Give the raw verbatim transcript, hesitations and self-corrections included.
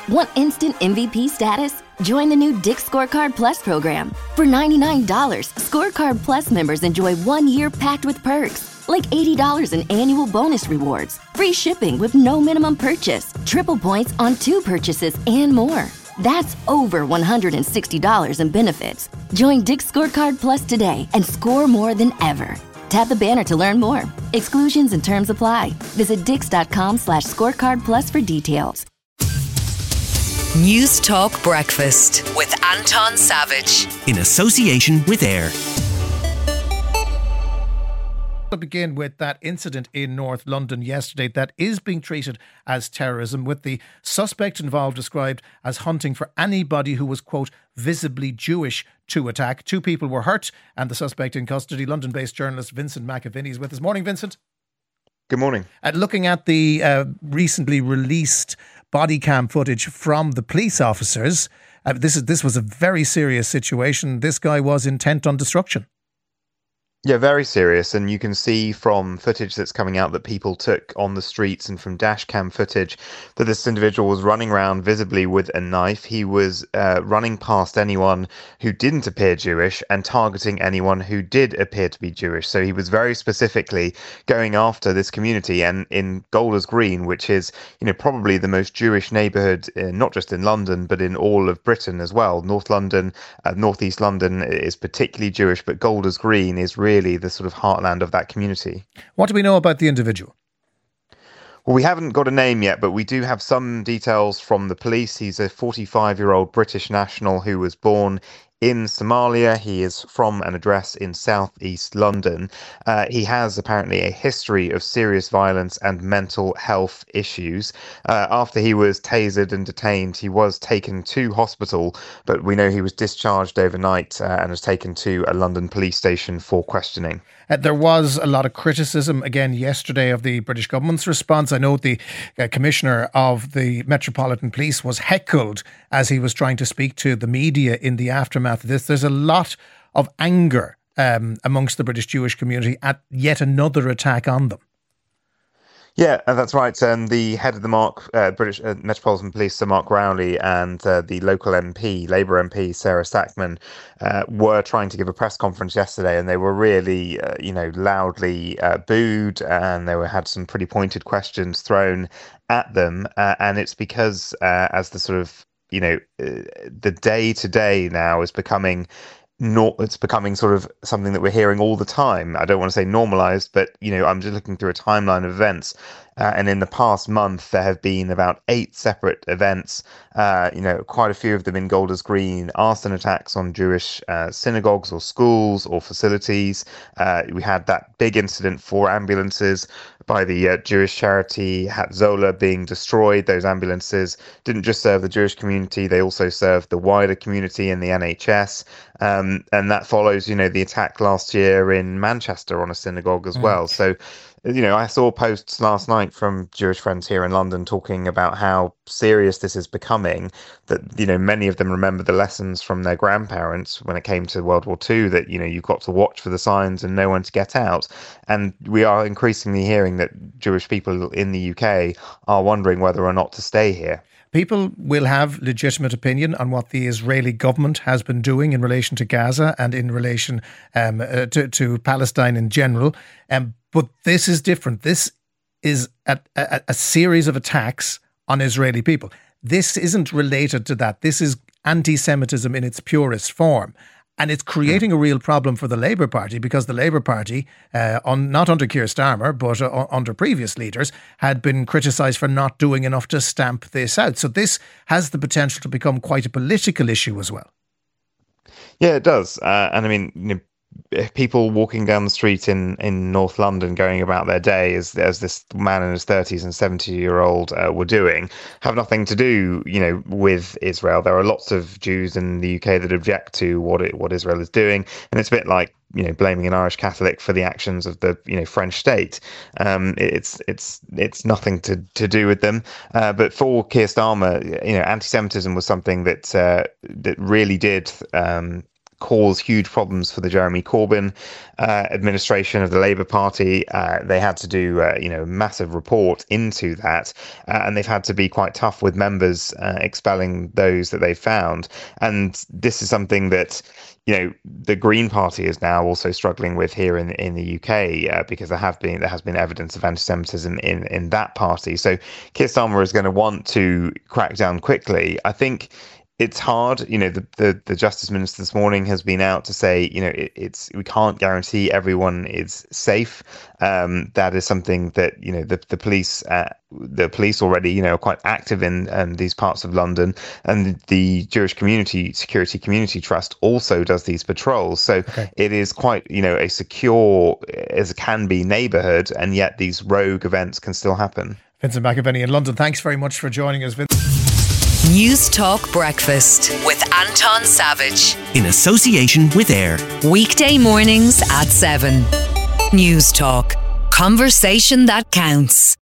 Want instant M V P status? Join the new Dick's Scorecard Plus program. For ninety-nine dollars, Scorecard Plus members enjoy one year packed with perks, like eighty dollars in annual bonus rewards, free shipping with no minimum purchase, triple points on two purchases, and more. That's over one hundred sixty dollars in benefits. Join Dick's Scorecard Plus today and score more than ever. Tap the banner to learn more. Exclusions and terms apply. Visit dix.com slash scorecard plus for details. News Talk Breakfast with Anton Savage. In association with AIR. To begin with that incident in North London yesterday that is being treated as terrorism, with the suspect involved described as hunting for anybody who was, quote, visibly Jewish to attack. Two people were hurt and the suspect in custody. London-based journalist Vincent McAviney is with us. Morning, Vincent. Good morning. Uh, looking at the uh, recently released body cam footage from the police officers, uh, this is this was a very serious situation. This guy was intent on destruction. Yeah, very serious. And you can see from footage that's coming out that people took on the streets and from dash cam footage that this individual was running around visibly with a knife. He was uh, running past anyone who didn't appear Jewish and targeting anyone who did appear to be Jewish. So he was very specifically going after this community. And in Golders Green, which is, you know, probably the most Jewish neighbourhood, uh, not just in London, but in all of Britain as well. North London, uh, North East London is particularly Jewish, but Golders Green is really really the sort of heartland of that community. What do we know about the individual? Well, we haven't got a name yet, but we do have some details from the police. He's a forty-five-year-old British national who was born in Somalia. He is from an address in southeast London. Uh, he has apparently a history of serious violence and mental health issues. Uh, after he was tasered and detained, he was taken to hospital, but we know he was discharged overnight uh, and was taken to a London police station for questioning. Uh, there was a lot of criticism again yesterday of the British government's response. I know the uh, Commissioner of the Metropolitan Police was heckled as he was trying to speak to the media in the aftermath of this. There's a lot of anger um, amongst the British Jewish community at yet another attack on them. Yeah, that's right. And um, the head of the Mark uh, British uh, Metropolitan Police, Sir Mark Rowley, and uh, the local M P, Labour M P, Sarah Sackman, uh, were trying to give a press conference yesterday, and they were really, uh, you know, loudly uh, booed, and they were had some pretty pointed questions thrown at them. Uh, and it's because, uh, as the sort of, you know, uh, the day to day now is becoming. Not, it's becoming sort of something that we're hearing all the time. I don't want to say normalized, but, you know, I'm just looking through a timeline of events. Uh, and in the past month, there have been about eight separate events, uh, you know, quite a few of them in Golders Green, arson attacks on Jewish uh, synagogues or schools or facilities. Uh, we had that big incident for ambulances by the uh, Jewish charity Hatzolah being destroyed. Those ambulances didn't just serve the Jewish community, they also served the wider community and the N H S. Um, and that follows, you know, the attack last year in Manchester on a synagogue as mm. well. So, you know, I saw posts last night from Jewish friends here in London talking about how serious this is becoming, that, you know, many of them remember the lessons from their grandparents when it came to World War Two, that, you know, you've got to watch for the signs and know when to get out. And we are increasingly hearing that Jewish people in the U K are wondering whether or not to stay here. People will have legitimate opinion on what the Israeli government has been doing in relation to Gaza and in relation um, uh, to, to Palestine in general. Um, but this is different. This is a, a, a series of attacks on Israeli people. This isn't related to that. This is anti-Semitism in its purest form. And it's creating a real problem for the Labour Party, because the Labour Party, uh, on, not under Keir Starmer, but uh, under previous leaders, had been criticised for not doing enough to stamp this out. So this has the potential to become quite a political issue as well. Yeah, it does. Uh, and I mean, you know, people walking down the street in, in North London going about their day, as as this man in his thirties and seventy year old uh, were doing, have nothing to do, you know, with Israel. There are lots of Jews in the U K that object to what it, what Israel is doing, and it's a bit like, you know, blaming an Irish Catholic for the actions of the, you know, French state. Um, it's it's it's nothing to, to do with them. Uh, but for Keir Starmer, you know, anti-Semitism was something that uh, that really did Um, cause huge problems for the Jeremy Corbyn uh, administration of the Labour Party. Uh, they had to do, uh, you know, a massive report into that, uh, and they've had to be quite tough with members uh, expelling those that they found. And this is something that, you know, the Green Party is now also struggling with here in in the U K, uh, because there have been there has been evidence of anti-Semitism in in that party. So Keir Starmer is going to want to crack down quickly. I think it's hard. You know, the, the, the Justice Minister this morning has been out to say, you know, it, it's we can't guarantee everyone is safe. Um, that is something that, you know, the the police uh, the police already, you know, are quite active in um, these parts of London, and the Jewish Community Security Community Trust also does these patrols. So okay. It is quite, you know, a secure as it can be neighbourhood, and yet these rogue events can still happen. Vincent McAvenny in London, thanks very much for joining us, Vincent. News Talk Breakfast with Anton Savage. In association with AIR. Weekday mornings at seven. News Talk. Conversation that counts.